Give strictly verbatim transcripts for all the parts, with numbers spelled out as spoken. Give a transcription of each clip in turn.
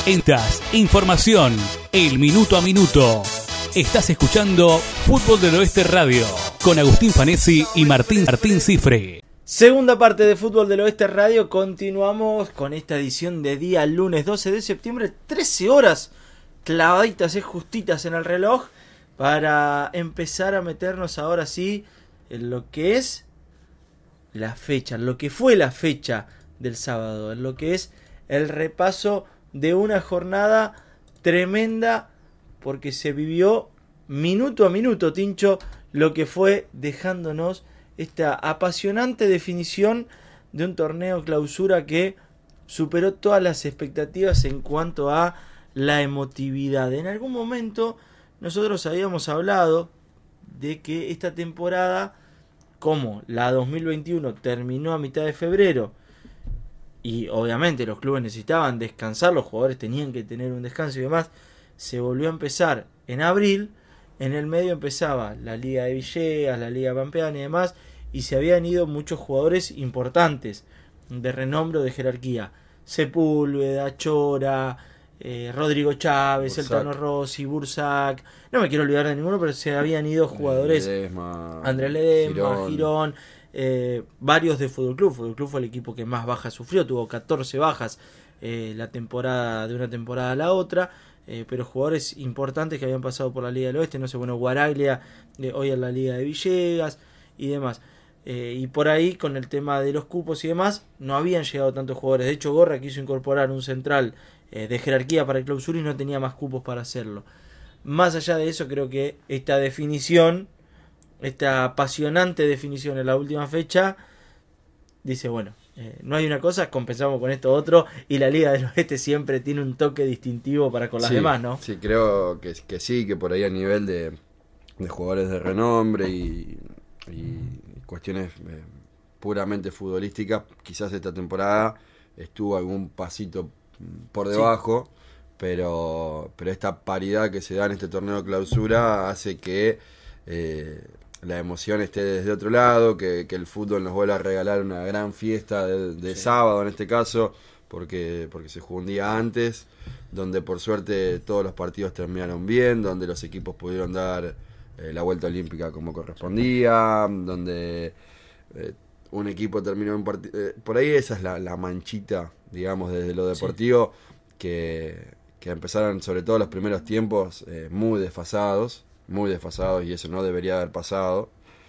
Entas, información, el minuto a minuto. Estás escuchando Fútbol del Oeste Radio con Agustín Fanesi y Martín Martín Cifre. Segunda parte de Fútbol del Oeste Radio. Continuamos con esta edición de día lunes doce de septiembre, trece horas clavaditas, es justitas en el reloj, para empezar a meternos ahora sí en lo que es la fecha, en lo que fue la fecha del sábado, en lo que es el repaso de una jornada tremenda, porque se vivió minuto a minuto, Tincho, lo que fue dejándonos esta apasionante definición de un torneo clausura que superó todas las expectativas en cuanto a la emotividad. En algún momento nosotros habíamos hablado de que esta temporada, como la dos mil veintiuno terminó a mitad de febrero y obviamente los clubes necesitaban descansar, los jugadores tenían que tener un descanso y demás, se volvió a empezar en abril. En el medio empezaba la Liga de Villegas, la Liga Pampeana y demás, y se habían ido muchos jugadores importantes de renombre o de jerarquía: Sepúlveda, Chora, eh, Rodrigo Chávez, Bursac. El Tano Rossi, Bursac, no me quiero olvidar de ninguno, pero se habían ido jugadores, Ledesma, Andrés Ledesma, Girón, Girón, eh, varios de Fútbol Club. Fútbol Club fue el equipo que más bajas sufrió, tuvo catorce bajas eh, la temporada de una temporada a la otra. Eh, pero jugadores importantes que habían pasado por la Liga del Oeste, no sé, bueno, Guaraglia, eh, hoy en la Liga de Villegas y demás. Eh, y por ahí, con el tema de los cupos y demás, no habían llegado tantos jugadores. De hecho, Gorra quiso incorporar un central eh, de jerarquía para el clausura y no tenía más cupos para hacerlo. Más allá de eso, creo que esta definición, esta apasionante definición en la última fecha, dice, bueno, Eh, no hay una cosa, compensamos con esto otro, y la Liga del Oeste siempre tiene un toque distintivo para con las sí, demás, ¿no? Sí, creo que, que sí, que por ahí a nivel de, de jugadores de renombre y, y cuestiones eh, puramente futbolísticas, quizás esta temporada estuvo algún pasito por debajo, sí. pero, pero esta paridad que se da en este torneo de clausura hace que eh, la emoción esté desde otro lado, que, que el fútbol nos vuelva a regalar una gran fiesta de, de sí. sábado en este caso, porque, porque se jugó un día antes, donde por suerte todos los partidos terminaron bien, donde los equipos pudieron dar eh, la vuelta olímpica como correspondía, donde eh, un equipo terminó un partido... Eh, por ahí esa es la, la manchita, digamos, desde lo deportivo, sí. que, que empezaron sobre todo los primeros tiempos eh, muy desfasados, muy desfasados, y eso no debería haber pasado,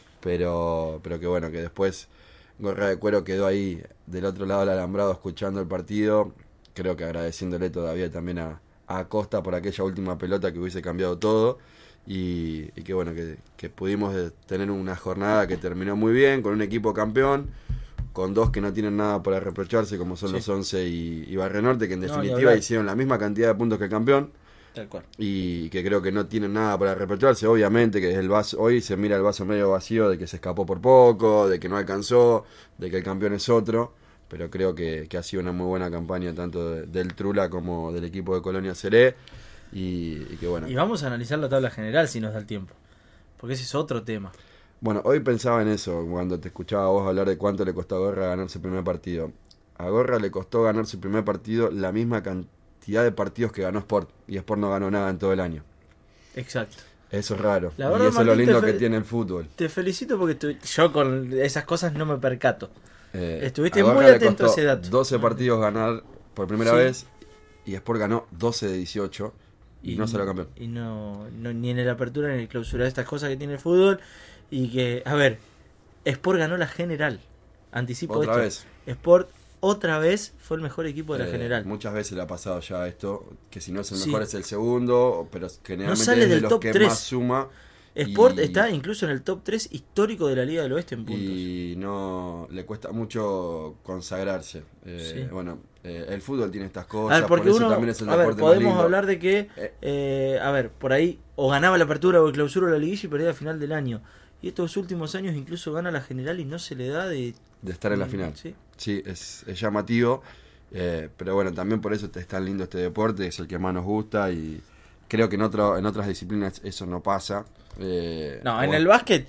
pero pero que bueno, que después Gorra de Cuero quedó ahí del otro lado del alambrado escuchando el partido, creo que agradeciéndole todavía también a, a Acosta por aquella última pelota que hubiese cambiado todo, y, y que bueno, que, que pudimos tener una jornada que terminó muy bien, con un equipo campeón, con dos que no tienen nada para reprocharse, como son sí. los Once y, y Barrio Norte, que en definitiva no, hicieron la misma cantidad de puntos que el campeón. Tal cual. Y que creo que no tienen nada para reprocharse. Obviamente que el vaso, hoy se mira el vaso medio vacío de que se escapó por poco, de que no alcanzó, de que el campeón es otro, pero creo que, que ha sido una muy buena campaña tanto de, del Trula como del equipo de Colonia Seré, y, y que bueno. Y vamos a analizar la tabla general si nos da el tiempo, porque ese es otro tema. Bueno, hoy pensaba en eso cuando te escuchaba a vos hablar de cuánto le costó a Gorra ganarse el primer partido. A Gorra le costó ganarse el primer partido la misma cantidad de partidos que ganó Sport, y Sport no ganó nada en todo el año. Exacto. Eso es raro. La verdad, y eso Martín, es lo lindo fe- que tiene el fútbol. Te felicito porque tu- yo con esas cosas no me percato. Eh, Estuviste a muy Gorra le atento a costó ese dato. doce partidos ganar por primera Sí. vez, y Sport ganó doce de dieciocho y, Y no salió campeón. Y no, no ni en el apertura ni en el clausura, estas cosas que tiene el fútbol. Y que, a ver, Sport ganó la general. Anticipo Otra esto. vez. Sport otra vez fue el mejor equipo de la Eh, general. Muchas veces le ha pasado ya esto, que si no es el Sí. mejor es el segundo, pero generalmente No sale es de del los top que tres. más suma. Sport y- está incluso en el top tres histórico de la Liga del Oeste en puntos. Y no le cuesta mucho consagrarse. Eh, Sí. Bueno, eh, el fútbol tiene estas A cosas, ver, porque por eso uno, también es el a ver, deporte más podemos lindo. hablar de que, Eh. eh, a ver, por ahí o ganaba la apertura o el clausura o la liguilla y perdía a final del año. Y estos últimos años incluso gana la general y no se le da de... De estar en la final. Sí. Sí, es, es llamativo. Eh, pero bueno, también por eso es tan lindo este deporte, es el que más nos gusta, y creo que en otro, en otras disciplinas eso no pasa. Eh, No, o- en el básquet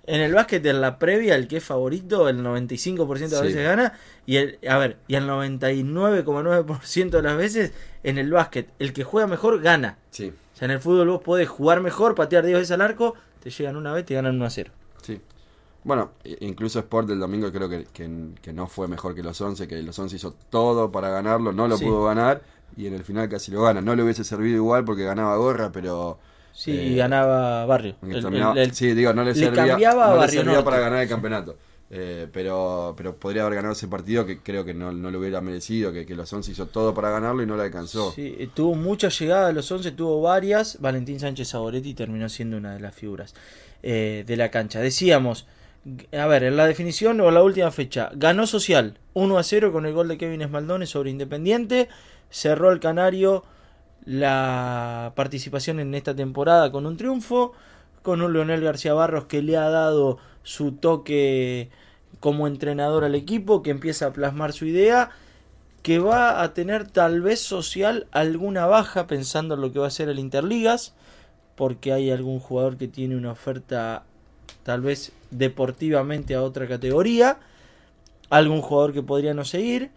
En el básquet, en la previa, el que es favorito, el noventa y cinco por ciento de las Sí. veces gana. Y el, a ver, y el noventa y nueve coma nueve por ciento de las veces, en el básquet, el que juega mejor gana. Sí, O sea, en el fútbol vos podés jugar mejor, patear diez veces al arco, te llegan una vez, te ganan uno a cero. sí. Bueno, incluso Sport del domingo creo que, que, que no fue mejor que los once, que los once hizo todo para ganarlo, no lo Sí. pudo ganar y en el final casi lo gana. No le hubiese servido igual porque ganaba Gorra, pero... Sí, eh, y ganaba Barrio. El- terminaba- el- el- sí, digo, no le, le servía, cambiaba a no le Barrio servía Norte. para ganar el campeonato. Eh, pero pero podría haber ganado ese partido que creo que no, no lo hubiera merecido, que, que los once hizo todo para ganarlo y no le alcanzó. Sí, eh, tuvo muchas llegadas a los once, tuvo varias. Valentín Sánchez Saboretti terminó siendo una de las figuras eh, de la cancha. Decíamos, g- a ver, en la definición o la última fecha, ganó Social uno a cero con el gol de Kevin Esmaldone sobre Independiente. Cerró el Canario la participación en esta temporada con un triunfo, con un Leonel García Barros que le ha dado su toque como entrenador al equipo, que empieza a plasmar su idea, que va a tener tal vez Social alguna baja pensando en lo que va a ser el Interligas, porque hay algún jugador que tiene una oferta tal vez deportivamente a otra categoría, algún jugador que podría no seguir,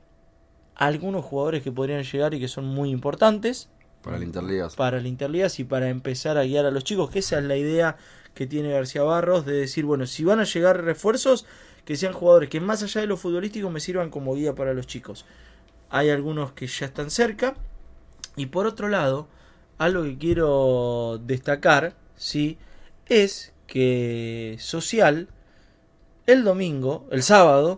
algunos jugadores que podrían llegar y que son muy importantes Para el Interligas. para el Interligas y para empezar a guiar a los chicos, que esa es la idea que tiene García Barros, de decir, bueno, si van a llegar refuerzos, que sean jugadores que más allá de lo futbolístico me sirvan como guía para los chicos. Hay algunos que ya están cerca. Y por otro lado, algo que quiero destacar, ¿sí?, es que Social el domingo, el sábado,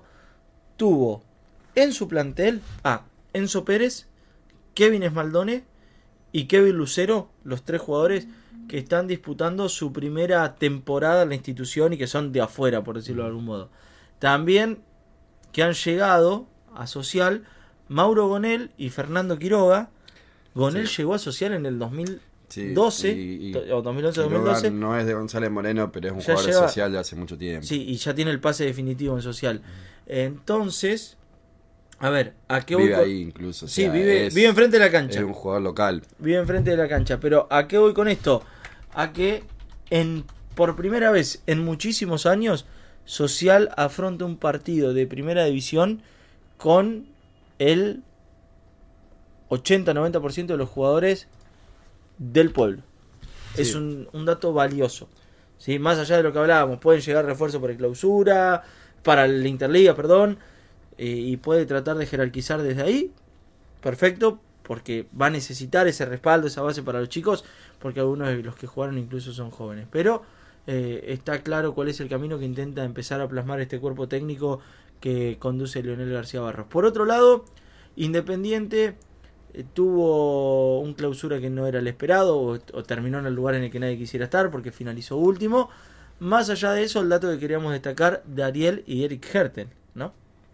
tuvo en su plantel a Enzo Pérez, Kevin Esmaldone y Kevin Lucero, los tres jugadores que están disputando su primera temporada en la institución y que son de afuera, por decirlo de algún modo. También que han llegado a Social Mauro Gonel y Fernando Quiroga. Gonel Sí. llegó a Social en el dos mil Sí, doce y- y o dos mil once dos mil Quiroga doce. no es de González Moreno, pero es un Ya jugador lleva- social de hace mucho tiempo. Sí, y ya tiene el pase definitivo en Social. Entonces, a ver, ¿a qué voy Vive con- ahí incluso. o Sí, sea, vive, es- vive enfrente de la cancha. Es un jugador local. Vive enfrente de la cancha. Pero ¿a qué voy con esto? A que en por primera vez en muchísimos años Social afronta un partido de primera división con el ochenta a noventa por ciento de los jugadores del pueblo. Sí. Es un, un dato valioso. ¿Sí? Más allá de lo que hablábamos, pueden llegar refuerzos para el clausura, para el Interliga, perdón, eh, y puede tratar de jerarquizar desde ahí. Perfecto, porque va a necesitar ese respaldo, esa base para los chicos, porque algunos de los que jugaron incluso son jóvenes. Pero eh, está claro cuál es el camino que intenta empezar a plasmar este cuerpo técnico que conduce Leonel García Barros. Por otro lado, Independiente eh, tuvo un clausura que no era el esperado, o, o terminó en el lugar en el que nadie quisiera estar, porque finalizó último. Más allá de eso, el dato que queríamos destacar de Ariel y Eric Hertel, ¿no?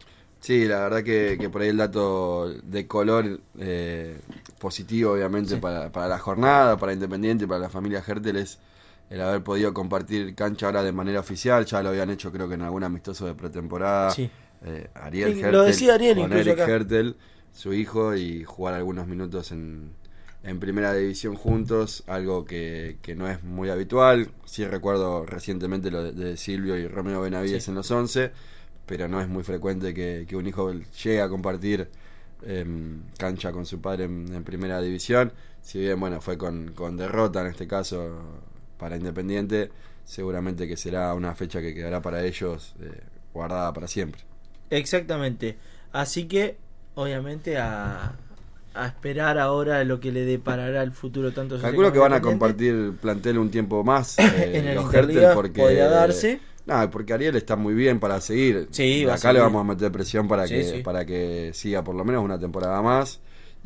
Sí, la verdad que, que por ahí el dato de color eh, positivo, obviamente, Sí. para, para la jornada, para Independiente, para la familia Hertel, es el haber podido compartir cancha ahora de manera oficial. Ya lo habían hecho, creo que en algún amistoso de pretemporada. Sí. Eh, Ariel Sí, Hertel lo decía Ariel con incluso Eric acá. Hertel, su hijo, y jugar algunos minutos en, en primera división juntos, algo que, que no es muy habitual. Sí recuerdo recientemente lo de, de Silvio y Romeo Benavides Sí. en los once, pero no es muy frecuente que, que un hijo llegue a compartir eh, cancha con su padre en, en primera división. Si bien, bueno, fue con, con derrota en este caso para Independiente, seguramente que será una fecha que quedará para ellos eh, guardada para siempre. Exactamente. Así que, obviamente, a, a esperar ahora lo que le deparará el futuro tanto Social Calculo como que van a Independiente. compartir plantel un tiempo más eh, En el los Interliga Hertel porque podría darse. No, porque Ariel está muy bien para seguir. Sí, De va a acá le seguir. vamos a meter presión para Sí, que sí. para que siga por lo menos una temporada más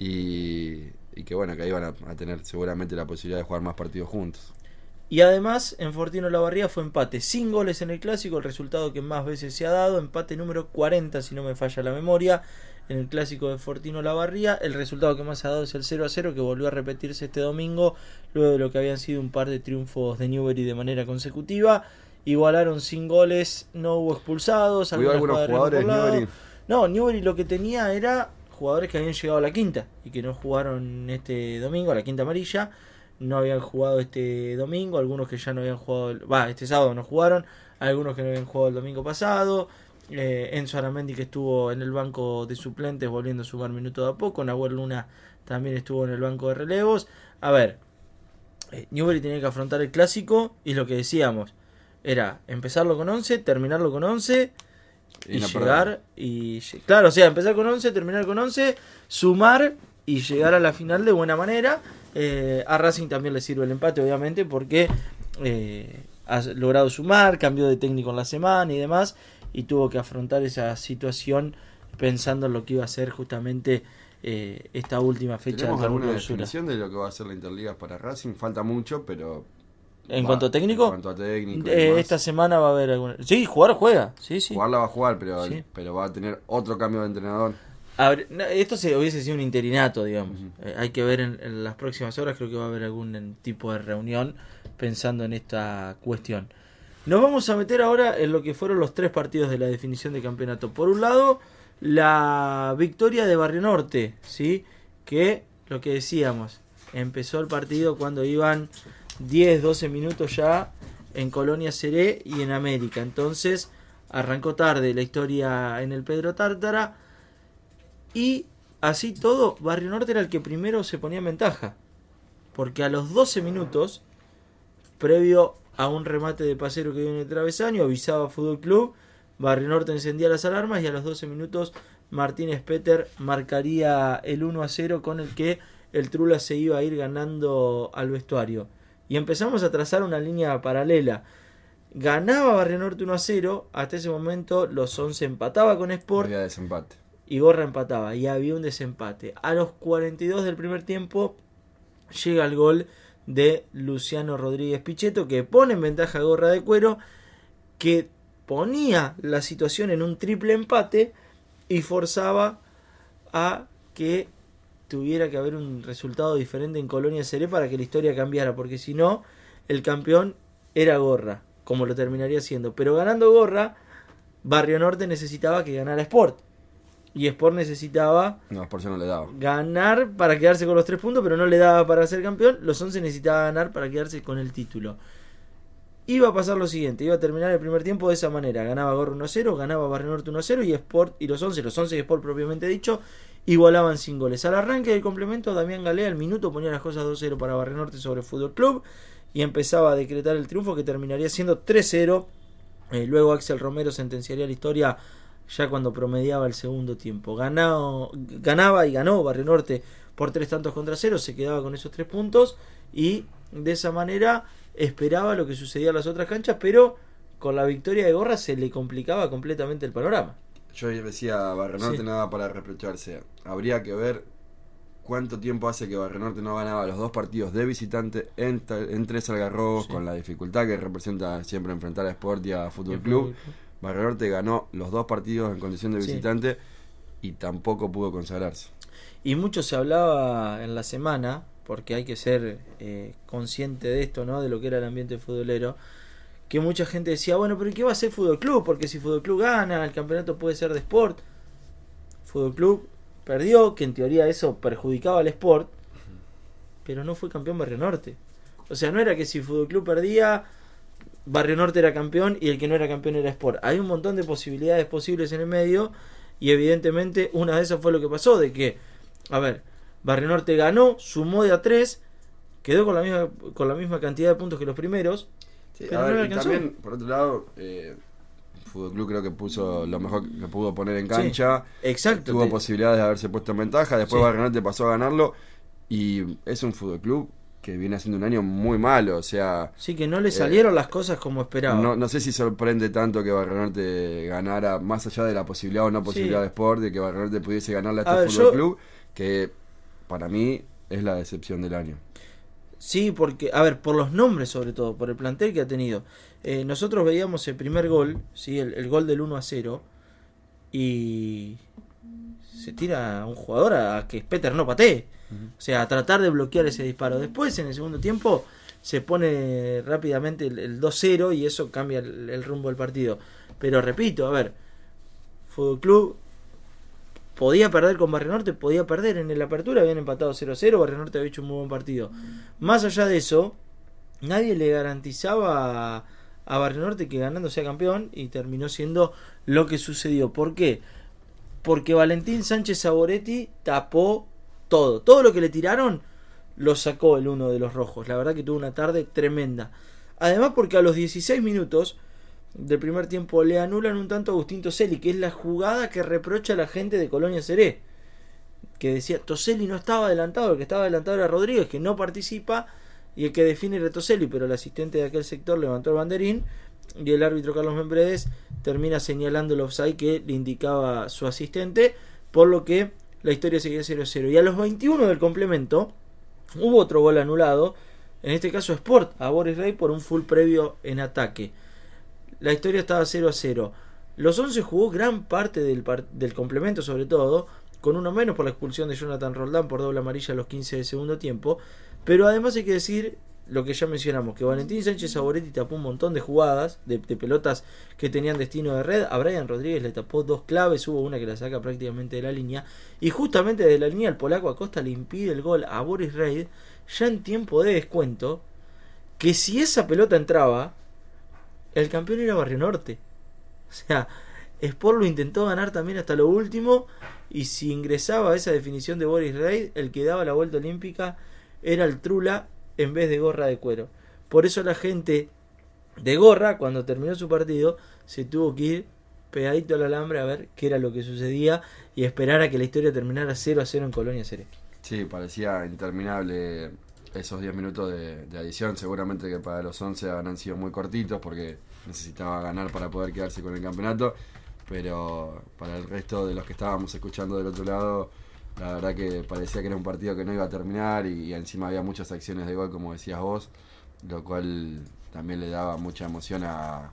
y, y que bueno, que ahí van a, a tener seguramente la posibilidad de jugar más partidos juntos. Y además, en Fortino Lavarría fue empate sin goles en el clásico, el resultado que más veces se ha dado, empate número cuarenta, si no me falla la memoria, en el clásico de Fortino Lavarría. El resultado que más se ha dado es el cero a cero, que volvió a repetirse este domingo, luego de lo que habían sido un par de triunfos de Newbery de manera consecutiva. Igualaron sin goles, no hubo expulsados. ¿Hubo algunos jugadas de jugadores riesgo por lado. Newbery? No, Newbery lo que tenía era jugadores que habían llegado a la quinta y que no jugaron este domingo, a la quinta amarilla. no habían jugado este domingo, algunos que ya no habían jugado, va, este sábado no jugaron, algunos que no habían jugado el domingo pasado, eh, Enzo Aramendi que estuvo en el banco de suplentes volviendo a sumar minutos de a poco, Nahuel Luna también estuvo en el banco de relevos. A ver, eh, Newbery tenía que afrontar el clásico y lo que decíamos era empezarlo con once, terminarlo con once y, y no llegar y claro, o sea, empezar con once, terminar con once, sumar y llegar a la final de buena manera. Eh, a Racing también le sirve el empate, obviamente, porque eh, ha logrado sumar, cambió de técnico en la semana y demás, y tuvo que afrontar esa situación pensando en lo que iba a ser justamente eh, esta última fecha. ¿Tenemos alguna definición de lo que va a ser la Interliga para Racing? Falta mucho, pero... ¿En va, cuanto a técnico? En cuanto a técnico eh, esta semana va a haber alguna... Sí, jugar juega. Sí, sí. Jugarla va a jugar, pero, sí. pero va a tener otro cambio de entrenador. A ver, esto se hubiese sido un interinato, digamos. Uh-huh. Eh, hay que ver en, en las próximas horas, creo que va a haber algún tipo de reunión pensando en esta cuestión. Nos vamos a meter ahora en lo que fueron los tres partidos de la definición de campeonato. Por un lado, la victoria de Barrio Norte, ¿sí? Que, lo que decíamos, empezó el partido cuando iban diez, doce minutos ya en Colonia Seré y en América. Entonces, arrancó tarde la historia en el Pedro Tártara. Y así todo, Barrio Norte era el que primero se ponía en ventaja. Porque a los doce minutos, previo a un remate de Pacero que dio en el travesaño, avisaba Fútbol Club, Barrio Norte encendía las alarmas y a los doce minutos Martínez Peter marcaría el uno a cero con el que el Trula se iba a ir ganando al vestuario. Y empezamos a trazar una línea paralela. Ganaba Barrio Norte uno a cero, hasta ese momento los once empataba con Sport. Había desempate. Y Gorra empataba y había un desempate. A los cuarenta y dos del primer tiempo llega el gol de Luciano Rodríguez Pichetto, que pone en ventaja a Gorra de Cuero, que ponía la situación en un triple empate y forzaba a que tuviera que haber un resultado diferente en Colonia Seré para que la historia cambiara, porque si no, el campeón era Gorra, como lo terminaría siendo. Pero ganando Gorra, Barrio Norte necesitaba que ganara Sport. Y Sport necesitaba no, Sport no le daba. ganar para quedarse con los tres puntos, pero no le daba para ser campeón. Los once necesitaba ganar para quedarse con el título. Iba a pasar lo siguiente, iba a terminar el primer tiempo de esa manera. Ganaba Gorra uno a cero, ganaba Barrio Norte uno a cero y Sport y los once, los once y Sport propiamente dicho, igualaban sin goles. Al arranque del complemento, Damián Galea al minuto ponía las cosas dos a cero para Barrio Norte sobre Fútbol Club y empezaba a decretar el triunfo que terminaría siendo tres a cero. Eh, luego Axel Romero sentenciaría la historia ya cuando promediaba el segundo tiempo. Ganado, ganaba y ganó Barrio Norte por tres tantos contra cero, se quedaba con esos tres puntos y de esa manera esperaba lo que sucedía en las otras canchas, pero con la victoria de Gorra se le complicaba completamente el panorama. Yo decía, Barrio Norte Sí. nada para reprocharse. Habría que ver cuánto tiempo hace que Barrio Norte no ganaba los dos partidos de visitante en, en tres algarrobos, sí, con la dificultad que representa siempre enfrentar a Sport y a Fútbol Club. Barrio Norte ganó los dos partidos en condición de visitante, sí, y tampoco pudo consagrarse. Y mucho se hablaba en la semana, porque hay que ser eh, consciente de esto, ¿no? De lo que era el ambiente futbolero, que mucha gente decía, bueno, pero ¿qué va a hacer Fútbol Club? Porque si Fútbol Club gana, el campeonato puede ser de Sport. Fútbol Club perdió, que en teoría eso perjudicaba al Sport, pero no fue campeón Barrio Norte. O sea, no era que si Fútbol Club perdía, Barrio Norte era campeón y el que no era campeón era Sport. Hay un montón de posibilidades posibles en el medio y evidentemente una de esas fue lo que pasó, de que, a ver, Barrio Norte ganó, sumó de a tres, quedó con la misma con la misma cantidad de puntos que los primeros, sí, pero a no ver, le y alcanzó. también, por otro lado, eh, Fútbol Club creo que puso lo mejor que pudo poner en cancha. Sí, exacto. Tuvo te... posibilidades de haberse puesto en ventaja, después sí. Barrio Norte pasó a ganarlo y es un Fútbol Club que viene haciendo un año muy malo, o sea... Sí, que no le salieron eh, las cosas como esperaba. No, no sé si sorprende tanto que Barrio Norte ganara, más allá de la posibilidad o no posibilidad, sí, de Sport, de que Barrio Norte pudiese ganarle a este a ver, Fútbol yo... Club, que para mí es la decepción del año. Sí, porque, a ver, por los nombres sobre todo, por el plantel que ha tenido. Eh, nosotros veíamos el primer gol, ¿sí? el, el gol del uno a cero, y se tira a un jugador a que Peter no patee. Uh-huh. O sea, a tratar de bloquear ese disparo. Después, en el segundo tiempo, se pone rápidamente el, el dos cero y eso cambia el, el rumbo del partido. Pero repito, a ver, Fútbol Club podía perder con Barrio Norte, podía perder en la apertura, habían empatado cero a cero, Barrio Norte había hecho un muy buen partido. Más allá de eso, nadie le garantizaba a, a Barrio Norte que ganando sea campeón, y terminó siendo lo que sucedió. ¿Por qué? Porque Valentín Sánchez Saboretti tapó todo, todo lo que le tiraron lo sacó el uno de los rojos. La verdad que tuvo una tarde tremenda. Además, porque a los dieciséis minutos del primer tiempo le anulan un tanto a Agustín Toselli, que es la jugada que reprocha a la gente de Colonia Seré, que decía Toselli no estaba adelantado, el que estaba adelantado era Rodríguez, que no participa, y el que define era Toselli, pero el asistente de aquel sector levantó el banderín y el árbitro Carlos Membredes termina señalando el offside que le indicaba su asistente, por lo que la historia seguía cero a cero. Y a los veintiuno del complemento hubo otro gol anulado, en este caso Sport a Boris Rey por un full previo en ataque. La historia estaba cero a cero. Los once jugó gran parte del, par- del complemento, sobre todo, con uno menos por la expulsión de Jonathan Roldán por doble amarilla a los quince del segundo tiempo. Pero además hay que decir lo que ya mencionamos, que Valentín Sánchez Saboretti tapó un montón de jugadas, de, de pelotas que tenían destino de red. A Brian Rodríguez le tapó dos claves, hubo una que la saca prácticamente de la línea, y justamente de la línea el polaco Acosta le impide el gol a Boris Reid ya en tiempo de descuento, que si esa pelota entraba, el campeón era Barrio Norte. O sea, Sport lo intentó ganar también hasta lo último, y si ingresaba a esa definición de Boris Reid, el que daba la vuelta olímpica era el Trula en vez de Gorra de Cuero. Por eso la gente de Gorra, cuando terminó su partido, se tuvo que ir pegadito al alambre a ver qué era lo que sucedía y esperar a que la historia terminara cero a cero en Colonia Seré. Sí, parecía interminable esos diez minutos de, de adición. Seguramente que para los once habrán sido muy cortitos porque necesitaba ganar para poder quedarse con el campeonato, pero para el resto de los que estábamos escuchando del otro lado, la verdad que parecía que era un partido que no iba a terminar, y, y encima había muchas acciones de gol, como decías vos, lo cual también le daba mucha emoción a,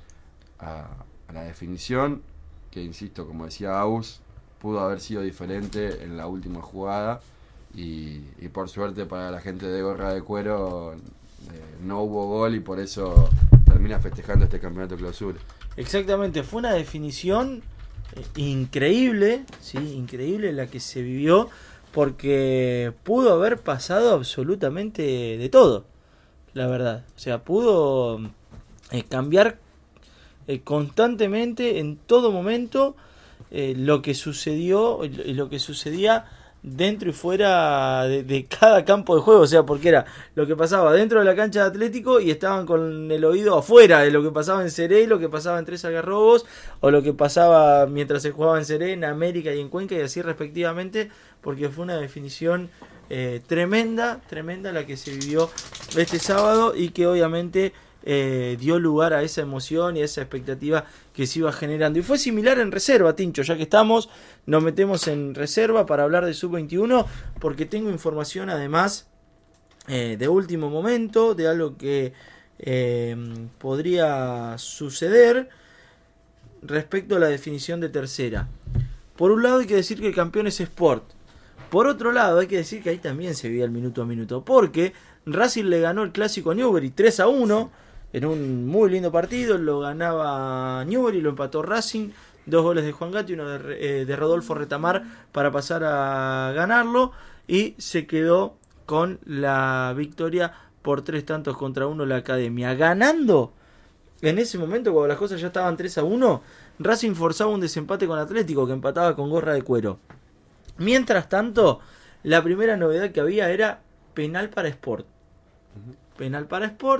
a, a la definición, que insisto, como decía Aus, pudo haber sido diferente en la última jugada, y, y por suerte para la gente de Gorra de Cuero eh, no hubo gol, y por eso termina festejando este campeonato clausura. Exactamente, fue una definición increíble, sí, increíble la que se vivió, porque pudo haber pasado absolutamente de todo, la verdad. O sea, pudo eh, cambiar eh, constantemente, en todo momento, eh, lo que sucedió y lo que sucedía dentro y fuera de, de cada campo de juego. O sea, porque era lo que pasaba dentro de la cancha de Atlético y estaban con el oído afuera de lo que pasaba en Seré, lo que pasaba en Tres Algarrobos, o lo que pasaba mientras se jugaba en Seré, en América y en Cuenca, y así respectivamente, porque fue una definición eh, tremenda, tremenda la que se vivió este sábado, y que obviamente eh, dio lugar a esa emoción y a esa expectativa que se iba generando. Y fue similar en reserva, Tincho, ya que estamos, nos metemos en reserva para hablar de sub veintiuno, porque tengo información además eh, de último momento, de algo que eh, podría suceder respecto a la definición de tercera. Por un lado hay que decir que el campeón es Sport. Por otro lado hay que decir que ahí también se vivía el minuto a minuto, porque Racing le ganó el clásico a Newbery tres a uno, en un muy lindo partido. Lo ganaba Newbery, lo empató Racing, dos goles de Juan Gatti, uno de, eh, de Rodolfo Retamar para pasar a ganarlo, y se quedó con la victoria por tres tantos contra uno la Academia. Ganando en ese momento, cuando las cosas ya estaban tres a uno, Racing forzaba un desempate con Atlético, que empataba con Gorra de Cuero. Mientras tanto, la primera novedad que había era penal para Sport. Penal para Sport,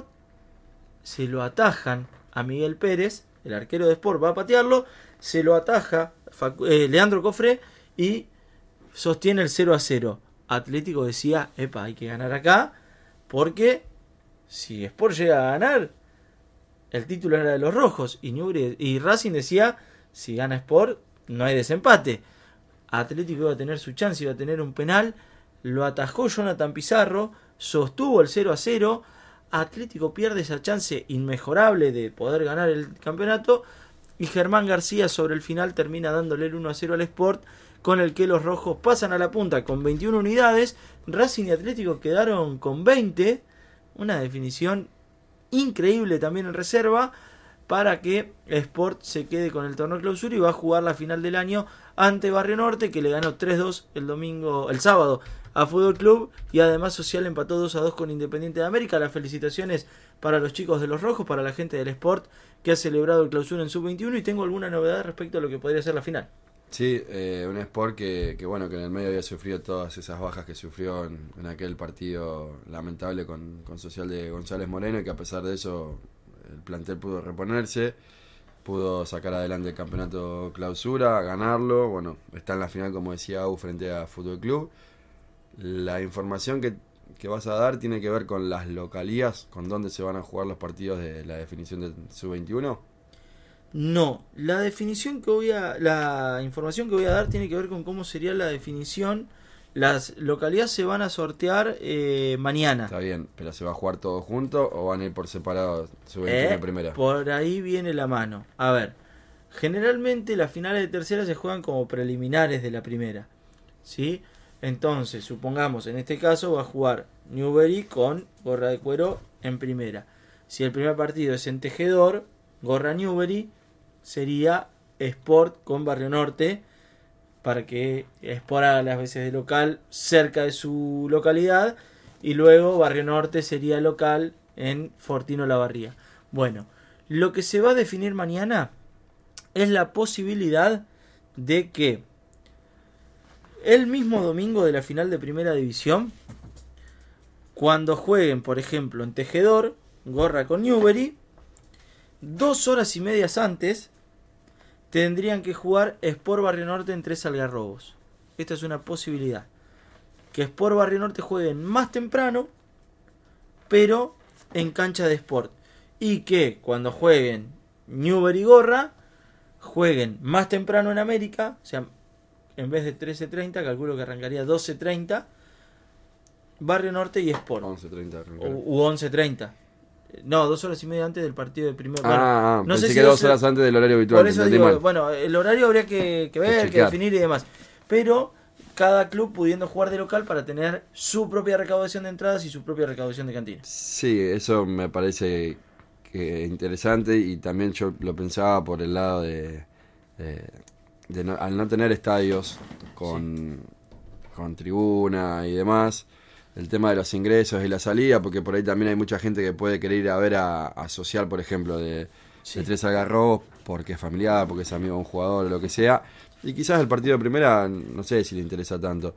se lo atajan a Miguel Pérez, el arquero de Sport va a patearlo, se lo ataja eh, Leandro Cofré y sostiene el cero a cero. Atlético decía, epa, hay que ganar acá, porque si Sport llega a ganar, el título era de los rojos, y, Newbery, y Racing decía, si gana Sport, no hay desempate. Atlético iba a tener su chance, iba a tener un penal, lo atajó Jonathan Pizarro, sostuvo el cero a cero, Atlético pierde esa chance inmejorable de poder ganar el campeonato, y Germán García sobre el final termina dándole el uno a cero al Sport, con el que los rojos pasan a la punta con veintiuna unidades. Racing y Atlético quedaron con veinte, una definición increíble también en reserva, para que Sport se quede con el torneo clausura y va a jugar la final del año ante Barrio Norte, que le ganó tres dos el domingo, el sábado a Fútbol Club, y además Social empató dos a dos con Independiente de América. Las felicitaciones para los chicos de los Rojos, para la gente del Sport que ha celebrado el clausura en sub veintiuno, y tengo alguna novedad respecto a lo que podría ser la final. Sí, eh, un Sport que, que bueno, que en el medio había sufrido todas esas bajas que sufrió en, en aquel partido lamentable con, con Social de González Moreno, y que a pesar de eso el plantel pudo reponerse, pudo sacar adelante el campeonato clausura, ganarlo. Bueno, está en la final, como decía Au, frente a Fútbol Club. La información que, que vas a dar tiene que ver con las localías, con dónde se van a jugar los partidos de la definición del sub veintiuno. No, la definición que voy a, la información que voy a dar tiene que ver con cómo sería la definición. Las localidades se van a sortear eh, mañana. Está bien, pero ¿se va a jugar todo junto o van a ir por separado sub veintiuno eh, primera? Por ahí viene la mano. A ver, generalmente las finales de tercera se juegan como preliminares de la primera, ¿sí? Entonces, supongamos, en este caso va a jugar Newbery con Gorra de Cuero en primera. Si el primer partido es en Tejedor, Gorra Newbery, sería Sport con Barrio Norte, para que Sport haga las veces de local cerca de su localidad, y luego Barrio Norte sería local en Fortino Lavarría. Bueno, lo que se va a definir mañana es la posibilidad de que el mismo domingo de la final de Primera División, cuando jueguen, por ejemplo, en Tejedor, Gorra con Newbery, dos horas y medias antes tendrían que jugar Sport Barrio Norte en Tres Algarrobos. Esta es una posibilidad. Que Sport Barrio Norte jueguen más temprano, pero en cancha de Sport. Y que cuando jueguen Newbery y Gorra, jueguen más temprano en América, o sea, en vez de trece treinta, calculo que arrancaría doce treinta, Barrio Norte y Sport. once treinta. U once treinta. No, dos horas y media antes del partido de primero. Ah, bueno, ah, no pensé sé que si dos doce horas antes del horario habitual. Por eso digo, bueno, el horario habría que, que ver, que, que definir y demás. Pero cada club pudiendo jugar de local para tener su propia recaudación de entradas y su propia recaudación de cantinas. Sí, eso me parece que interesante, y también yo lo pensaba por el lado de... de, de no, al no tener estadios con, sí. con tribuna y demás, el tema de los ingresos y la salida, porque por ahí también hay mucha gente que puede querer ir a ver a, a Social, por ejemplo, de, sí. de Tres Algarrobos, porque es familiar, porque es amigo de un jugador o lo que sea, y quizás el partido de primera no sé si le interesa tanto.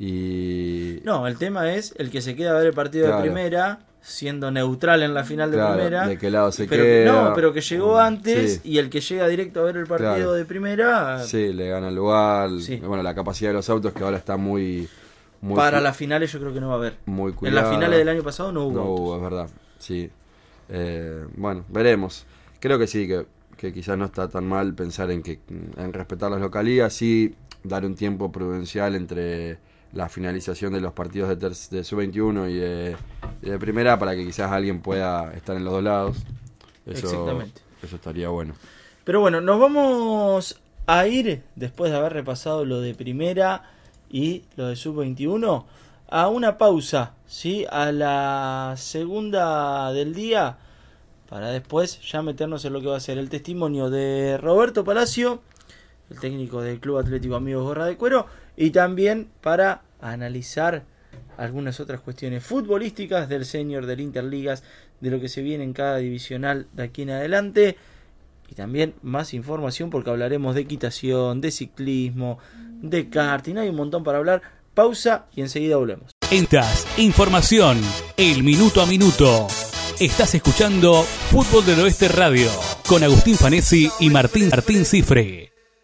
Y no, el tema es el que se queda a ver el partido claro. de primera, siendo neutral en la final de claro, primera, de qué lado se pero, queda. No, pero que llegó antes, sí. y el que llega directo a ver el partido claro. de primera, sí, le gana el lugar. Sí. Bueno, la capacidad de los autos, que ahora está muy... Muy para cu- las finales yo creo que no va a haber. Muy en las finales del año pasado no hubo. No autos. hubo, es verdad. Sí. Eh, bueno, veremos. Creo que sí, que, que quizás no está tan mal pensar en que en respetar las localías, sí dar un tiempo prudencial entre la finalización de los partidos de, ter- de sub veintiuno y de, y de primera, para que quizás alguien pueda estar en los dos lados. Eso, exactamente. Eso estaría bueno. Pero bueno, nos vamos a ir, después de haber repasado lo de primera y lo de sub veintiuno, a una pausa, ¿sí? A la segunda del día, para después ya meternos en lo que va a ser el testimonio de Roberto Palacio, el técnico del Club Atlético Amigos Gorra de Cuero, y también para analizar algunas otras cuestiones futbolísticas del senior, del Interligas, de lo que se viene en cada divisional de aquí en adelante. Y también más información, porque hablaremos de equitación, de ciclismo, de karting, hay un montón para hablar. Pausa y enseguida volvemos. Entas, información, el minuto a minuto. Estás escuchando Fútbol del Oeste Radio con Agustín Fanesi y Martín Martín Cifre.